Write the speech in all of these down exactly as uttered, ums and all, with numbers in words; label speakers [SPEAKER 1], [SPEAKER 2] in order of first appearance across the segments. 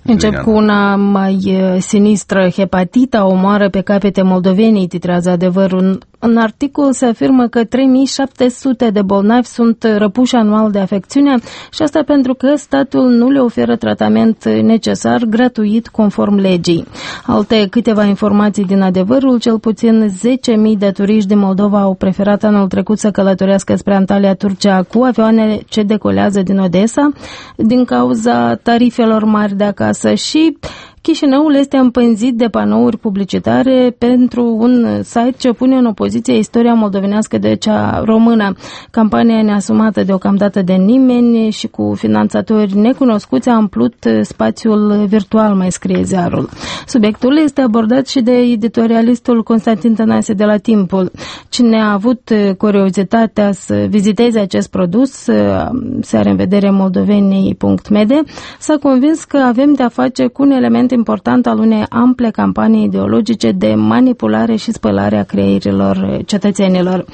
[SPEAKER 1] Încep cu una mai sinistră. Hepatita omoară pe capete moldovenii, titrează Adevărul. În articol se afirmă că trei mii șapte sute de bolnavi sunt răpuși anual de afecțiune și asta pentru că statul nu le oferă tratament necesar, gratuit, conform legii. Alte câteva informații din Adevărul: cel puțin zece mii de turiști din Moldova au preferat anul trecut să călătorească spre Antalya, Turcia, cu avioanele ce decolează din Odessa din cauza tarifelor mari de acasă. Și Chișinăul este împânzit de panouri publicitare pentru un site ce pune în opoziție istoria moldovenească de cea română. Campania neasumată deocamdată de nimeni și cu finanțatori necunoscuți a umplut spațiul virtual, mai scrie ziarul. Subiectul este abordat și de editorialistul Constantin Tănase de la Timpul. Cine a avut curiozitatea să viziteze acest produs, se are în vedere moldovenii punct mede, s-a convins că avem de-a face cu un element important al unei ample campanii ideologice de manipulare și spălare a creierilor cetățenilor,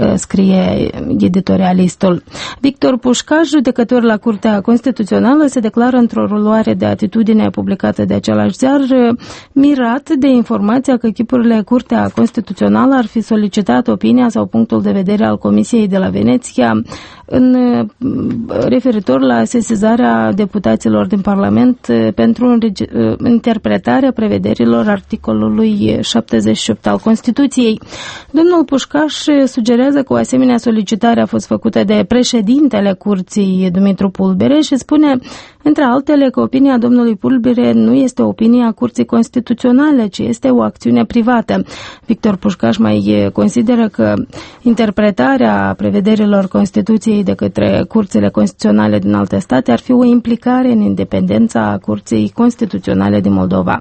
[SPEAKER 1] scrie editorialistul. Victor Pușcaș, judecător la Curtea Constituțională, se declară într-o luare de atitudine publicată de același ziar, mirat de informația că chipurile Curtea Constituțională ar fi solicitat opinia sau punctul de vedere al Comisiei de la Veneția în referitor la sesizarea deputaților din Parlament pentru interpretarea prevederilor articolului șaptezeci și opt al Constituției. Domnul Pușcaș sugerează că o asemenea solicitare a fost făcută de președintele Curții, Dumitru Pulbere, și spune, între altele, că opinia domnului Pulbere nu este opinia Curții Constituționale, ci este o acțiune privată. Victor Pușcaș mai consideră că interpretarea prevederilor Constituției de către curțile constituționale din alte state ar fi o implicare în independența Curții Constituționale din Moldova.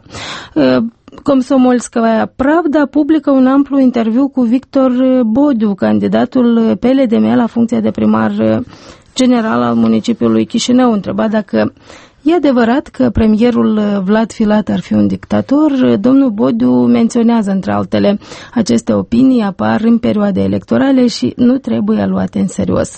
[SPEAKER 1] Komsomolskaya Pravda publică un amplu interviu cu Victor Bodiu, candidatul P L D M la funcția de primar general al municipiului Chișinău. Întreba dacă e adevărat că premierul Vlad Filat ar fi un dictator. Domnul Bodiu menționează, între altele, aceste opinii apar în perioade electorale și nu trebuie luate în serios.